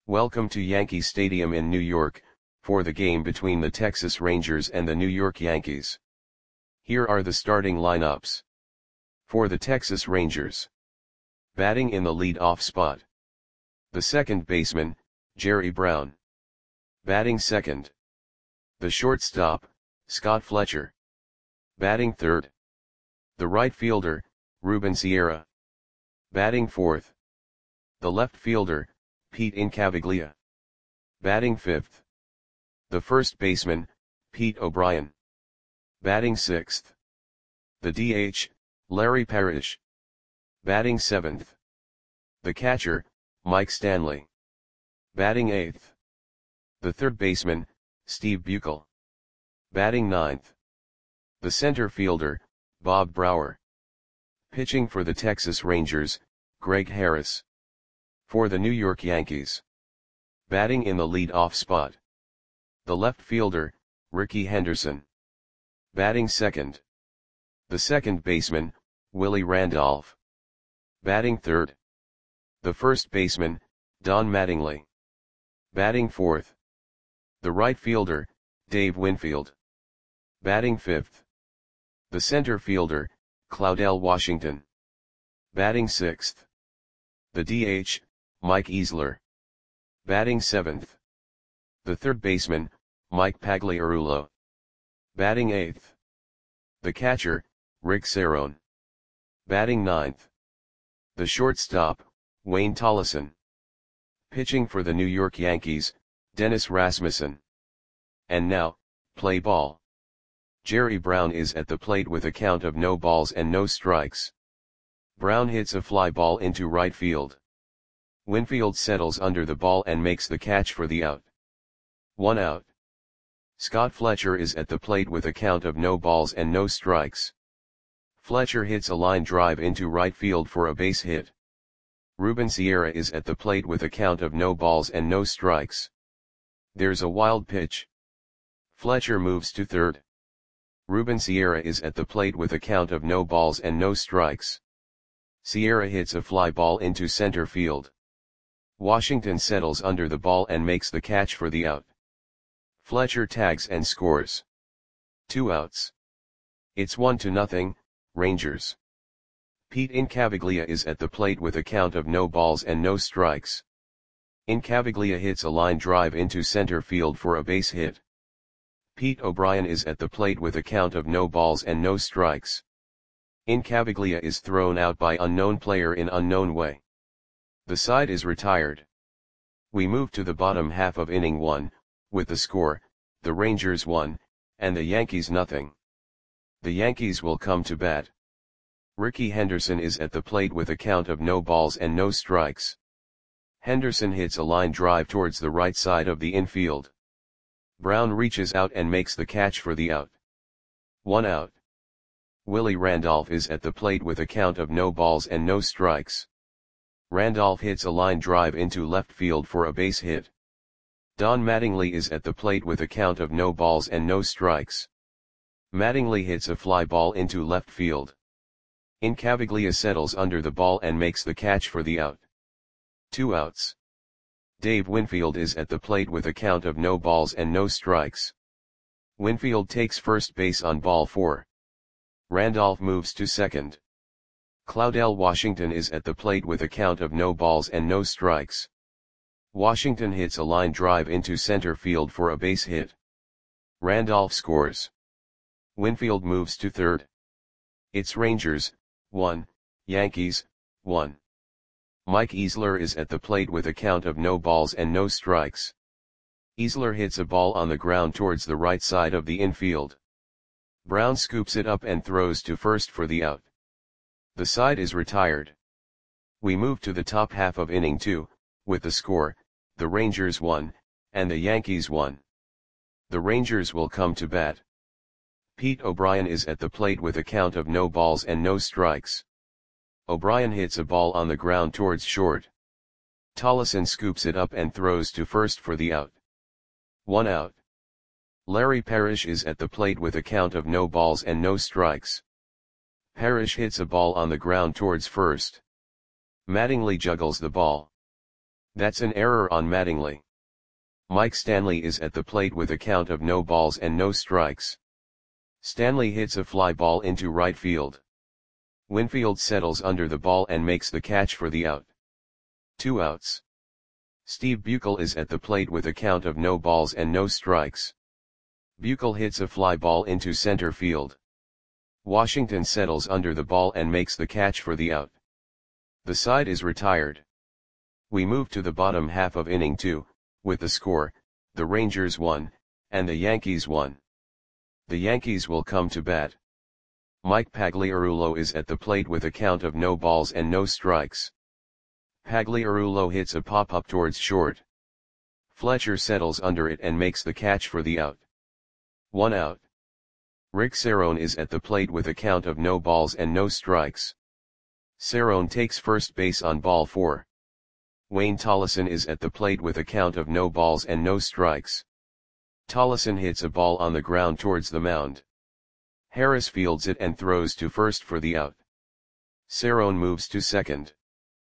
Welcome to Yankee Stadium in New York, for the game between the Texas Rangers and the New York Yankees. Here are the starting lineups. For the Texas Rangers. Batting in the lead-off spot. The second baseman, Jerry Brown. Batting second. The shortstop, Scott Fletcher. Batting third. The right fielder, Ruben Sierra. Batting fourth. The left fielder, Pete Incaviglia. Batting fifth. The first baseman, Pete O'Brien. Batting sixth. The DH, Larry Parrish. Batting seventh. The catcher, Mike Stanley. Batting eighth. The third baseman, Steve Buechel. Batting ninth. The center fielder, Bob Brower. Pitching for the Texas Rangers, Greg Harris. For the New York Yankees. Batting in the lead-off spot. The left fielder, Rickey Henderson. Batting second. The second baseman, Willie Randolph. Batting third. The first baseman, Don Mattingly. Batting fourth. The right fielder, Dave Winfield. Batting fifth. The center fielder, Claudell Washington. Batting sixth. The DH, Mike Easler. Batting seventh. The third baseman, Mike Pagliarulo. Batting eighth. The catcher, Rick Cerone. Batting ninth. The shortstop, Wayne Tollison. Pitching for the New York Yankees, Dennis Rasmussen. And now, play ball. Jerry Brown is at the plate with a count of no balls and no strikes. Brown hits a fly ball into right field. Winfield settles under the ball and makes the catch for the out. 1 out. Scott Fletcher is at the plate with a count of no balls and no strikes. Fletcher hits a line drive into right field for a base hit. Ruben Sierra is at the plate with a count of no balls and no strikes. There's a wild pitch. Fletcher moves to third. Ruben Sierra is at the plate with a count of no balls and no strikes. Sierra hits a fly ball into center field. Washington settles under the ball and makes the catch for the out. Fletcher tags and scores. 2 outs. It's 1-0, Rangers. Pete Incaviglia is at the plate with a count of no balls and no strikes. Incaviglia hits a line drive into center field for a base hit. Pete O'Brien is at the plate with a count of no balls and no strikes. Incaviglia is thrown out by unknown player in unknown way. The side is retired. We move to the bottom half of inning 1, with the score, the Rangers 1, and the Yankees nothing. The Yankees will come to bat. Rickey Henderson is at the plate with a count of no balls and no strikes. Henderson hits a line drive towards the right side of the infield. Brown reaches out and makes the catch for the out. 1 out. Willie Randolph is at the plate with a count of no balls and no strikes. Randolph hits a line drive into left field for a base hit. Don Mattingly is at the plate with a count of no balls and no strikes. Mattingly hits a fly ball into left field. Incaviglia settles under the ball and makes the catch for the out. 2 outs. Dave Winfield is at the plate with a count of no balls and no strikes. Winfield takes first base on ball 4. Randolph moves to second. Claudell Washington is at the plate with a count of no balls and no strikes. Washington hits a line drive into center field for a base hit. Randolph scores. Winfield moves to third. It's Rangers, 1, Yankees, 1. Mike Easler is at the plate with a count of no balls and no strikes. Easler hits a ball on the ground towards the right side of the infield. Brown scoops it up and throws to first for the out. The side is retired. We move to the top half of inning 2, with the score, the Rangers 1, and the Yankees 1. The Rangers will come to bat. Pete O'Brien is at the plate with a count of no balls and no strikes. O'Brien hits a ball on the ground towards short. Tollison scoops it up and throws to first for the out. 1 out. Larry Parrish is at the plate with a count of no balls and no strikes. Parrish hits a ball on the ground towards first. Mattingly juggles the ball. That's an error on Mattingly. Mike Stanley is at the plate with a count of no balls and no strikes. Stanley hits a fly ball into right field. Winfield settles under the ball and makes the catch for the out. 2 outs. Steve Buechel is at the plate with a count of no balls and no strikes. Buechel hits a fly ball into center field. Washington settles under the ball and makes the catch for the out. The side is retired. We move to the bottom half of inning 2, with the score, the Rangers won, and the Yankees won. The Yankees will come to bat. Mike Pagliarulo is at the plate with a count of no balls and no strikes. Pagliarulo hits a pop-up towards short. Fletcher settles under it and makes the catch for the out. 1 out. Rick Cerone is at the plate with a count of no balls and no strikes. Cerone takes first base on ball 4. Wayne Tollison is at the plate with a count of no balls and no strikes. Tollison hits a ball on the ground towards the mound. Harris fields it and throws to first for the out. Cerone moves to second.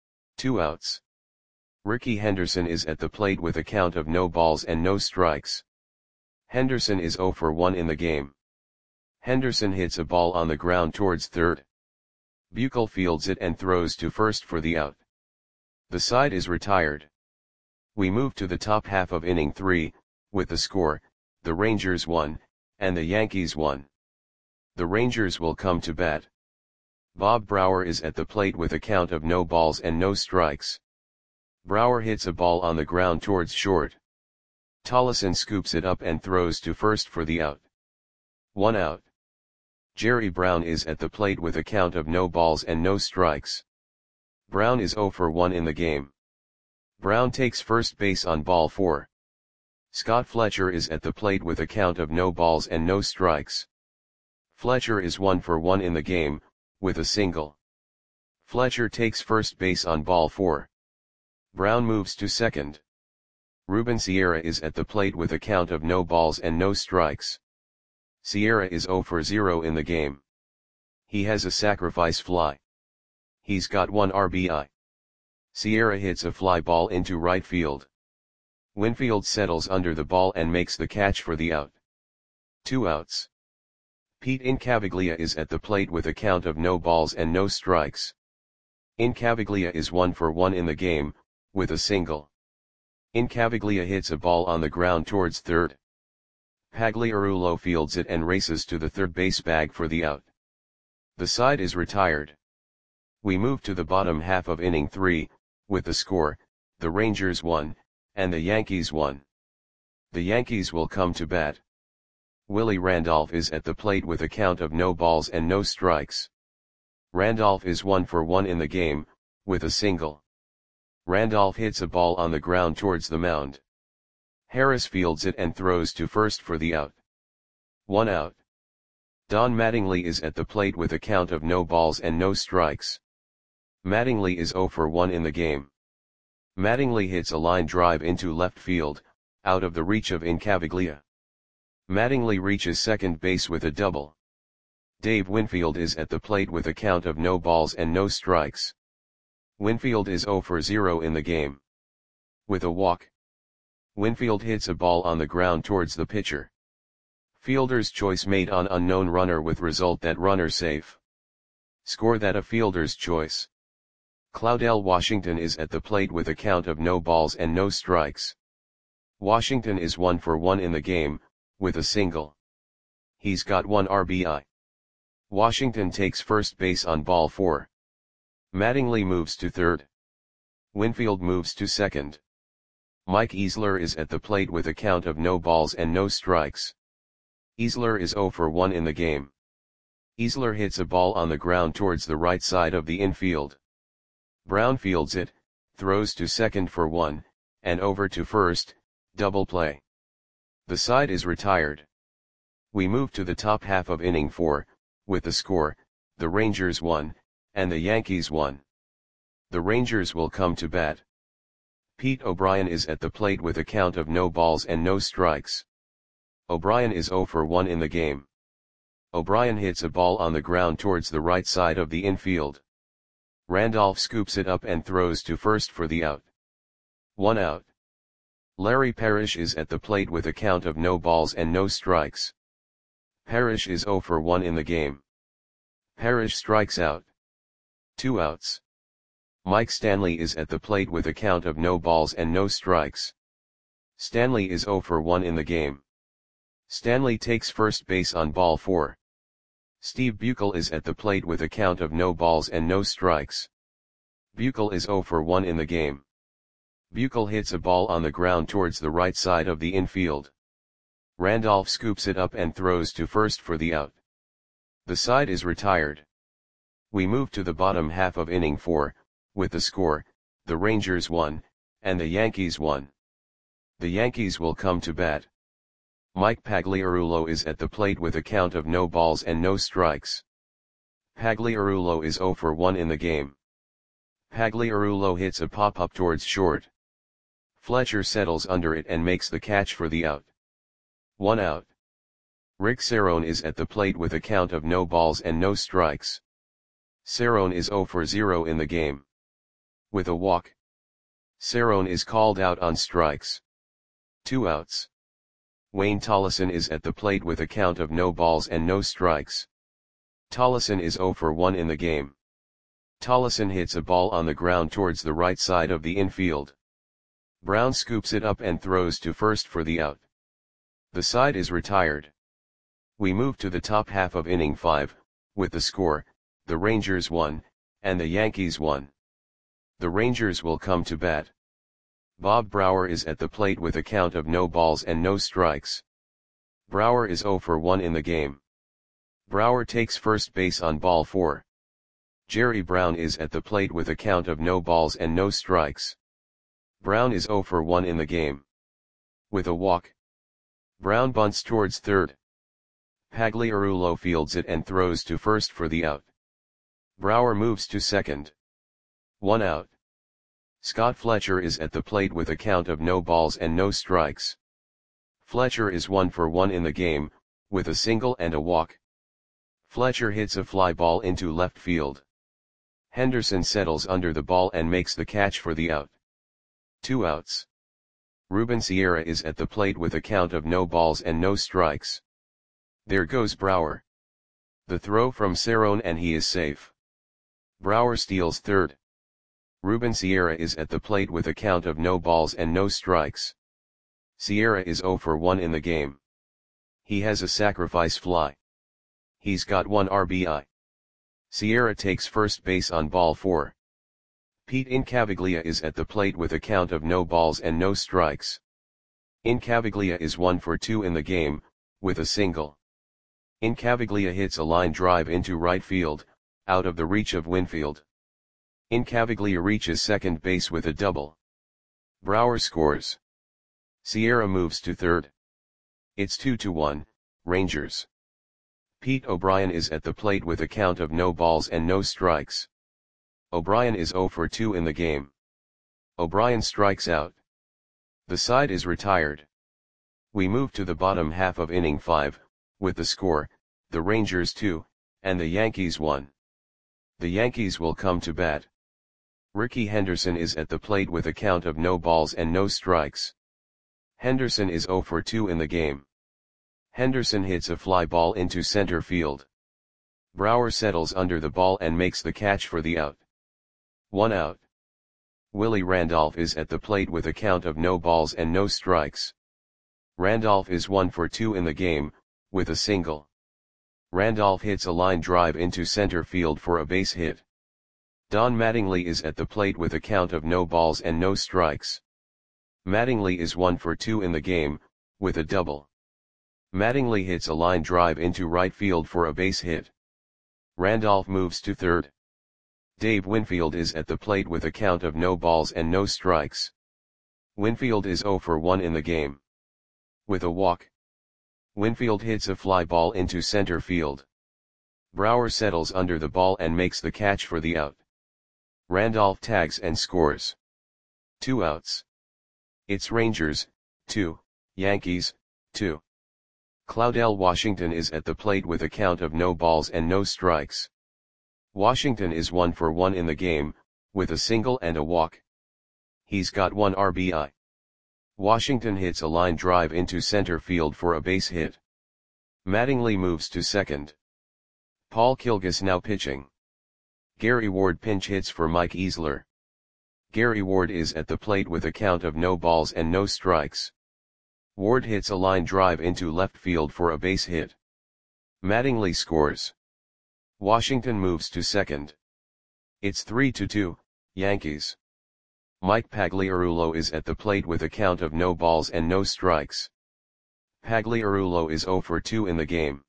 2 outs. Ricky Henderson is at the plate with a count of no balls and no strikes. Henderson is 0 for 1 in the game. Henderson hits a ball on the ground towards third. Buechel fields it and throws to first for the out. The side is retired. We move to the top half of inning 3, with the score, the Rangers won, and the Yankees won. The Rangers will come to bat. Bob Brouwer is at the plate with a count of no balls and no strikes. Brouwer hits a ball on the ground towards short. Tollison scoops it up and throws to first for the out. 1 out. Jerry Brown is at the plate with a count of no balls and no strikes. Brown is 0 for 1 in the game. Brown takes first base on ball 4. Scott Fletcher is at the plate with a count of no balls and no strikes. Fletcher is 1 for 1 in the game, with a single. Fletcher takes first base on ball 4. Brown moves to second. Ruben Sierra is at the plate with a count of no balls and no strikes. Sierra is 0 for 0 in the game. He has a sacrifice fly. He's got 1 RBI. Sierra hits a fly ball into right field. Winfield settles under the ball and makes the catch for the out. 2 outs. Pete Incaviglia is at the plate with a count of no balls and no strikes. Incaviglia is 1 for 1 in the game, with a single. Incaviglia hits a ball on the ground towards third. Pagliarulo fields it and races to the third base bag for the out. The side is retired. We move to the bottom half of inning 3, with the score, the Rangers won, and the Yankees won. The Yankees will come to bat. Willie Randolph is at the plate with a count of no balls and no strikes. Randolph is 1 for 1 in the game, with a single. Randolph hits a ball on the ground towards the mound. Harris fields it and throws to first for the out. 1 out. Don Mattingly is at the plate with a count of no balls and no strikes. Mattingly is 0 for 1 in the game. Mattingly hits a line drive into left field, out of the reach of Incaviglia. Mattingly reaches second base with a double. Dave Winfield is at the plate with a count of no balls and no strikes. Winfield is 0 for 0 in the game. With a walk. Winfield hits a ball on the ground towards the pitcher. Fielder's choice made on unknown runner with result that runner safe. Score that a fielder's choice. Claudell Washington is at the plate with a count of no balls and no strikes. Washington is 1 for 1 in the game, with a single. He's got 1 RBI. Washington takes first base on ball 4. Mattingly moves to third. Winfield moves to second. Mike Easler is at the plate with a count of no balls and no strikes. Easler is 0 for 1 in the game. Easler hits a ball on the ground towards the right side of the infield. Brown fields it, throws to second for 1, and over to first, double play. The side is retired. We move to the top half of inning 4, with the score, the Rangers won, and the Yankees won. The Rangers will come to bat. Pete O'Brien is at the plate with a count of no balls and no strikes. O'Brien is 0 for 1 in the game. O'Brien hits a ball on the ground towards the right side of the infield. Randolph scoops it up and throws to first for the out. 1 out. Larry Parrish is at the plate with a count of no balls and no strikes. Parrish is 0 for 1 in the game. Parrish strikes out. 2 outs. Mike Stanley is at the plate with a count of no balls and no strikes. Stanley is 0 for 1 in the game. Stanley takes first base on ball 4. Steve Buechel is at the plate with a count of no balls and no strikes. Buechel is 0 for 1 in the game. Buechel hits a ball on the ground towards the right side of the infield. Randolph scoops it up and throws to first for the out. The side is retired. We move to the bottom half of inning 4, with the score, the Rangers 1, and the Yankees 1. The Yankees will come to bat. Mike Pagliarulo is at the plate with a count of no balls and no strikes. Pagliarulo is 0 for 1 in the game. Pagliarulo hits a pop-up towards short. Fletcher settles under it and makes the catch for the out. 1 out. Rick Cerrone is at the plate with a count of no balls and no strikes. Cerrone is 0 for 0 in the game. With a walk. Cerrone is called out on strikes. 2 outs. Wayne Tolleson is at the plate with a count of no balls and no strikes. Tolleson is 0 for 1 in the game. Tolleson hits a ball on the ground towards the right side of the infield. Brown scoops it up and throws to first for the out. The side is retired. We move to the top half of inning 5, with the score, the Rangers 1, and the Yankees 1. The Rangers will come to bat. Bob Brouwer is at the plate with a count of no balls and no strikes. Brouwer is 0 for 1 in the game. Brouwer takes first base on ball 4. Jerry Brown is at the plate with a count of no balls and no strikes. Brown is 0 for 1 in the game. With a walk. Brown bunts towards third. Pagliarulo fields it and throws to first for the out. Brouwer moves to second. 1 out. Scott Fletcher is at the plate with a count of no balls and no strikes. Fletcher is 1 for 1 in the game, with a single and a walk. Fletcher hits a fly ball into left field. Henderson settles under the ball and makes the catch for the out. 2 outs. Ruben Sierra is at the plate with a count of no balls and no strikes. There goes Brouwer. The throw from Cerrone and he is safe. Brouwer steals third. Ruben Sierra is at the plate with a count of no balls and no strikes. Sierra is 0 for 1 in the game. He has a sacrifice fly. He's got 1 RBI. Sierra takes first base on ball 4. Pete Incaviglia is at the plate with a count of no balls and no strikes. Incaviglia is 1 for 2 in the game, with a single. Incaviglia hits a line drive into right field, out of the reach of Winfield. Incaviglia reaches second base with a double. Brouwer scores. Sierra moves to third. It's 2-1, Rangers. Pete O'Brien is at the plate with a count of no balls and no strikes. O'Brien is 0 for 2 in the game. O'Brien strikes out. The side is retired. We move to the bottom half of inning 5, with the score, the Rangers 2, and the Yankees 1. The Yankees will come to bat. Ricky Henderson is at the plate with a count of no balls and no strikes. Henderson is 0 for 2 in the game. Henderson hits a fly ball into center field. Brouwer settles under the ball and makes the catch for the out. 1 out. Willie Randolph is at the plate with a count of no balls and no strikes. Randolph is 1 for 2 in the game, with a single. Randolph hits a line drive into center field for a base hit. Don Mattingly is at the plate with a count of no balls and no strikes. Mattingly is 1 for 2 in the game, with a double. Mattingly hits a line drive into right field for a base hit. Randolph moves to third. Dave Winfield is at the plate with a count of no balls and no strikes. Winfield is 0 for 1 in the game. With a walk. Winfield hits a fly ball into center field. Brouwer settles under the ball and makes the catch for the out. Randolph tags and scores. 2 outs. It's Rangers, 2, Yankees, 2. Claudell Washington is at the plate with a count of no balls and no strikes. Washington is 1 for 1 in the game, with a single and a walk. He's got 1 RBI. Washington hits a line drive into center field for a base hit. Mattingly moves to second. Paul Kilgus now pitching. Gary Ward pinch hits for Mike Easler. Gary Ward is at the plate with a count of no balls and no strikes. Ward hits a line drive into left field for a base hit. Mattingly scores. Washington moves to second. It's 3-2, Yankees. Mike Pagliarulo is at the plate with a count of no balls and no strikes. Pagliarulo is 0 for 2 in the game.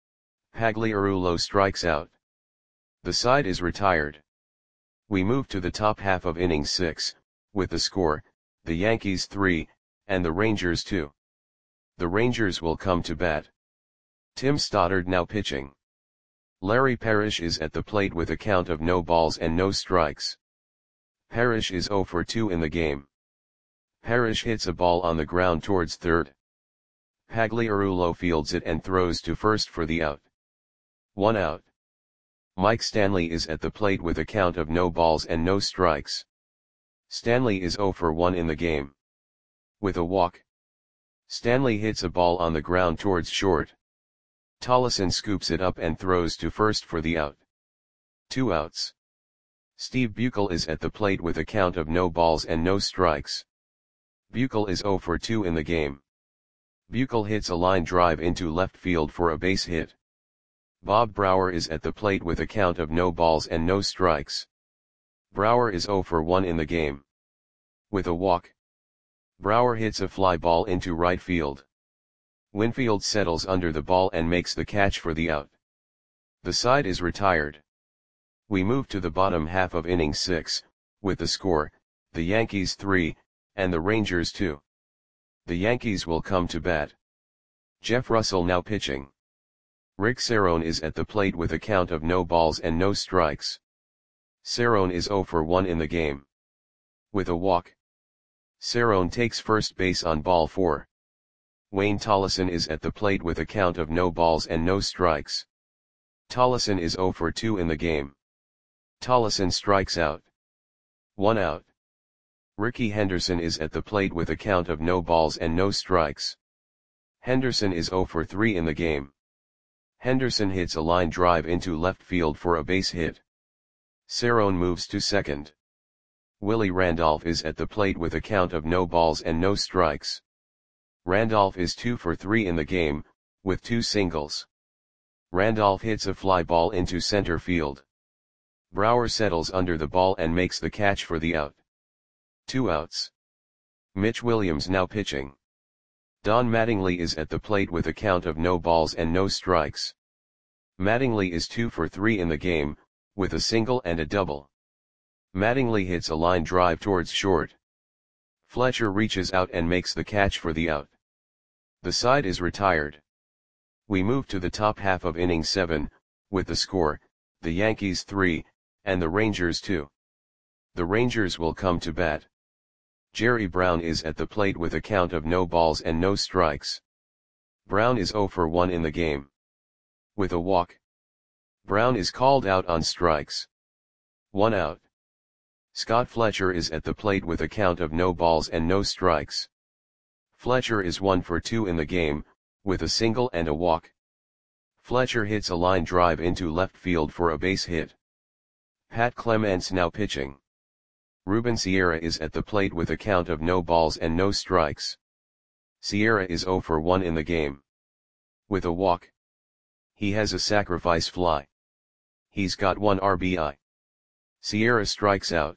Pagliarulo strikes out. The side is retired. We move to the top half of inning 6, with the score, the Yankees 3, and the Rangers 2. The Rangers will come to bat. Tim Stoddard now pitching. Larry Parrish is at the plate with a count of no balls and no strikes. Parrish is 0 for 2 in the game. Parrish hits a ball on the ground towards third. Pagliarulo fields it and throws to first for the out. 1 out. Mike Stanley is at the plate with a count of no balls and no strikes. Stanley is 0 for 1 in the game. With a walk. Stanley hits a ball on the ground towards short. Tollefson scoops it up and throws to first for the out. 2 outs. Steve Buechel is at the plate with a count of no balls and no strikes. Buechel is 0 for 2 in the game. Buechel hits a line drive into left field for a base hit. Bob Brouwer is at the plate with a count of no balls and no strikes. Brouwer is 0 for 1 in the game. With a walk. Brouwer hits a fly ball into right field. Winfield settles under the ball and makes the catch for the out. The side is retired. We move to the bottom half of inning 6, with the score, the Yankees 3, and the Rangers 2. The Yankees will come to bat. Jeff Russell now pitching. Rick Cerone is at the plate with a count of no balls and no strikes. Cerone is 0 for 1 in the game. With a walk. Cerone takes first base on ball 4. Wayne Tollefson is at the plate with a count of no balls and no strikes. Tollefson is 0 for 2 in the game. Tollefson strikes out. 1 out. Ricky Henderson is at the plate with a count of no balls and no strikes. Henderson is 0 for 3 in the game. Henderson hits a line drive into left field for a base hit. Cerone moves to second. Willie Randolph is at the plate with a count of no balls and no strikes. Randolph is 2 for 3 in the game, with 2 singles. Randolph hits a fly ball into center field. Brouwer settles under the ball and makes the catch for the out. 2 outs. Mitch Williams now pitching. Don Mattingly is at the plate with a count of no balls and no strikes. Mattingly is 2 for 3 in the game, with a single and a double. Mattingly hits a line drive towards short. Fletcher reaches out and makes the catch for the out. The side is retired. We move to the top half of inning 7, with the score, the Yankees 3, and the Rangers 2. The Rangers will come to bat. Jerry Brown is at the plate with a count of no balls and no strikes. Brown is 0 for 1 in the game. With a walk. Brown is called out on strikes. 1 out. Scott Fletcher is at the plate with a count of no balls and no strikes. Fletcher is 1 for 2 in the game, with a single and a walk. Fletcher hits a line drive into left field for a base hit. Pat Clements now pitching. Ruben Sierra is at the plate with a count of no balls and no strikes. Sierra is 0 for 1 in the game. With a walk. He has a sacrifice fly. He's got 1 RBI. Sierra strikes out.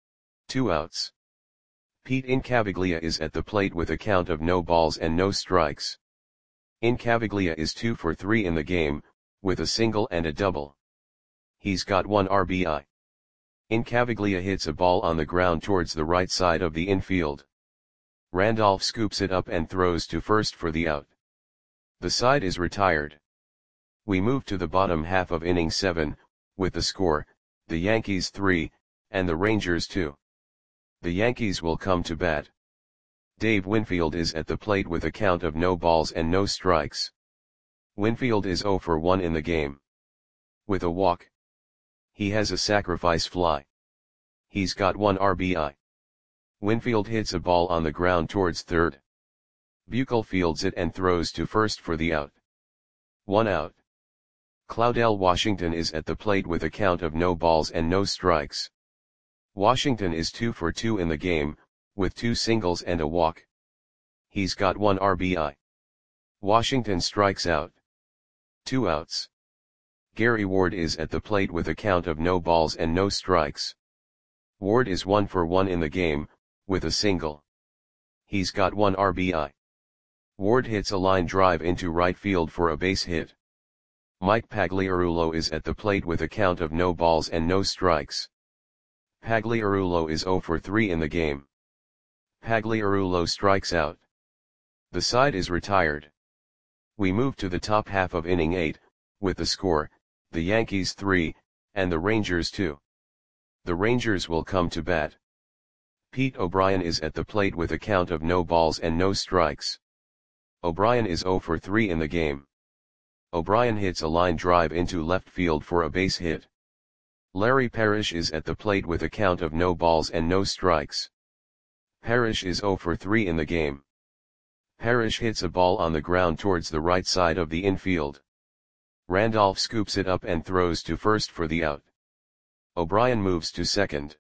2 outs. Pete Incaviglia is at the plate with a count of no balls and no strikes. Incaviglia is 2 for 3 in the game, with a single and a double. He's got 1 RBI. Incaviglia hits a ball on the ground towards the right side of the infield. Randolph scoops it up and throws to first for the out. The side is retired. We move to the bottom half of inning 7, with the score, the Yankees 3, and the Rangers 2. The Yankees will come to bat. Dave Winfield is at the plate with a count of no balls and no strikes. Winfield is 0 for 1 in the game. With a walk. He has a sacrifice fly. He's got 1 RBI. Winfield hits a ball on the ground towards third. Buechel fields it and throws to first for the out. 1 out. Claudell Washington is at the plate with a count of no balls and no strikes. Washington is 2 for 2 in the game, with 2 singles and a walk. He's got 1 RBI. Washington strikes out. 2 outs. Gary Ward is at the plate with a count of no balls and no strikes. Ward is 1 for 1 in the game, with a single. He's got 1 RBI. Ward hits a line drive into right field for a base hit. Mike Pagliarulo is at the plate with a count of no balls and no strikes. Pagliarulo is 0 for 3 in the game. Pagliarulo strikes out. The side is retired. We move to the top half of inning 8, with the score, the Yankees 3, and the Rangers 2. The Rangers will come to bat. Pete O'Brien is at the plate with a count of no balls and no strikes. O'Brien is 0 for 3 in the game. O'Brien hits a line drive into left field for a base hit. Larry Parrish is at the plate with a count of no balls and no strikes. Parrish is 0 for 3 in the game. Parrish hits a ball on the ground towards the right side of the infield. Randolph scoops it up and throws to first for the out. O'Brien moves to second.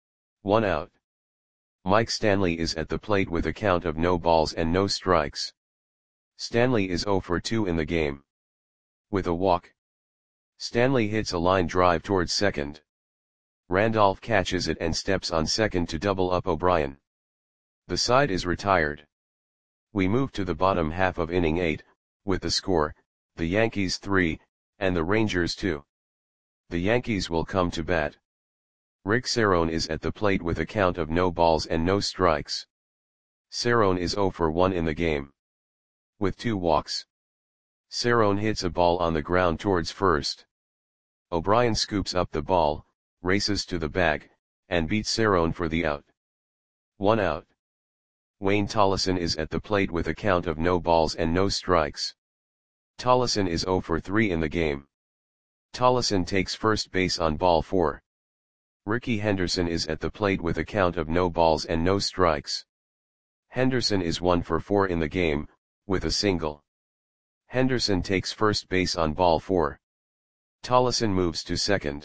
1 out. Mike Stanley is at the plate with a count of no balls and no strikes. Stanley is 0 for 2 in the game. With a walk. Stanley hits a line drive towards second. Randolph catches it and steps on second to double up O'Brien. The side is retired. We move to the bottom half of inning 8, with the score, the Yankees 3, and the Rangers 2. The Yankees will come to bat. Rick Cerrone is at the plate with a count of no balls and no strikes. Cerrone is 0 for 1 in the game. With 2 walks. Cerrone hits a ball on the ground towards first. O'Brien scoops up the ball, races to the bag, and beats Cerrone for the out. 1 out. Wayne Tolleson is at the plate with a count of no balls and no strikes. Tolleson is 0 for 3 in the game. Tolleson takes first base on ball 4. Ricky Henderson is at the plate with a count of no balls and no strikes. Henderson is 1 for 4 in the game, with a single. Henderson takes first base on ball 4. Tolleson moves to second.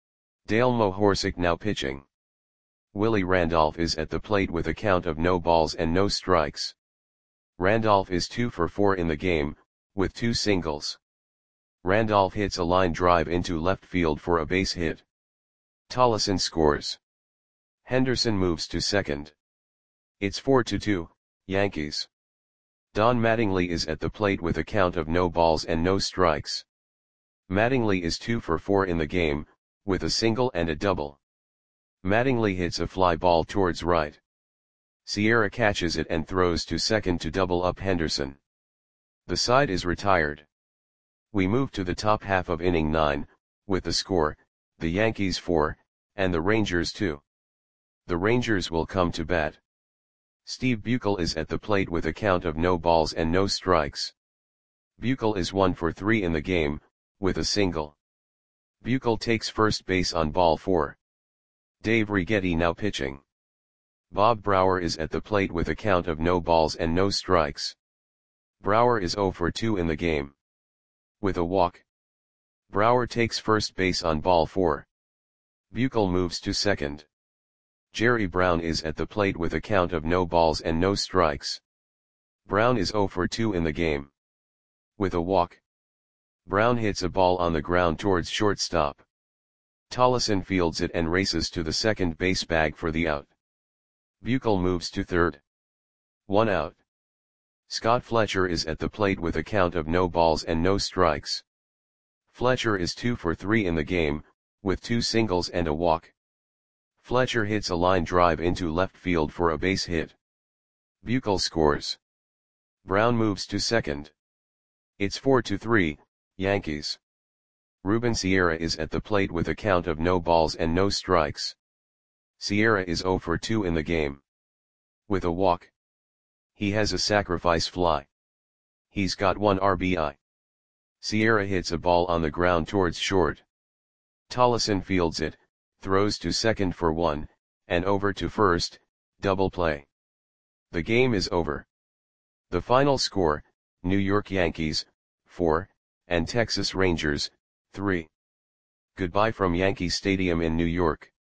Dale Mohorsic now pitching. Willie Randolph is at the plate with a count of no balls and no strikes. Randolph is 2 for 4 in the game, with 2 singles. Randolph hits a line drive into left field for a base hit. Tolleson scores. Henderson moves to second. It's 4-2, Yankees. Don Mattingly is at the plate with a count of no balls and no strikes. Mattingly is 2 for 4 in the game, with a single and a double. Mattingly hits a fly ball towards right. Sierra catches it and throws to second to double up Henderson. The side is retired. We move to the top half of inning 9, with the score, the Yankees 4, and the Rangers 2. The Rangers will come to bat. Steve Buechel is at the plate with a count of no balls and no strikes. Buechel is 1 for 3 in the game, with a single. Buechel takes first base on ball 4. Dave Righetti now pitching. Bob Brouwer is at the plate with a count of no balls and no strikes. Brouwer is 0 for 2 in the game. With a walk. Brouwer takes first base on ball 4. Buechel moves to second. Jerry Brown is at the plate with a count of no balls and no strikes. Brown is 0 for 2 in the game. With a walk. Brown hits a ball on the ground towards shortstop. Tolleson fields it and races to the second base bag for the out. Buechel moves to third. 1 out. Scott Fletcher is at the plate with a count of no balls and no strikes. Fletcher is 2 for 3 in the game, with 2 singles and a walk. Fletcher hits a line drive into left field for a base hit. Buechel scores. Brown moves to second. It's 4-3, Yankees. Ruben Sierra is at the plate with a count of no balls and no strikes. Sierra is 0 for 2 in the game. With a walk. He has a sacrifice fly. He's got 1 RBI. Sierra hits a ball on the ground towards short. Tolleson fields it, throws to second for 1, and over to first, Double play. The game is over. The final score, New York Yankees, 4, and Texas Rangers, 3. Goodbye from Yankee Stadium in New York.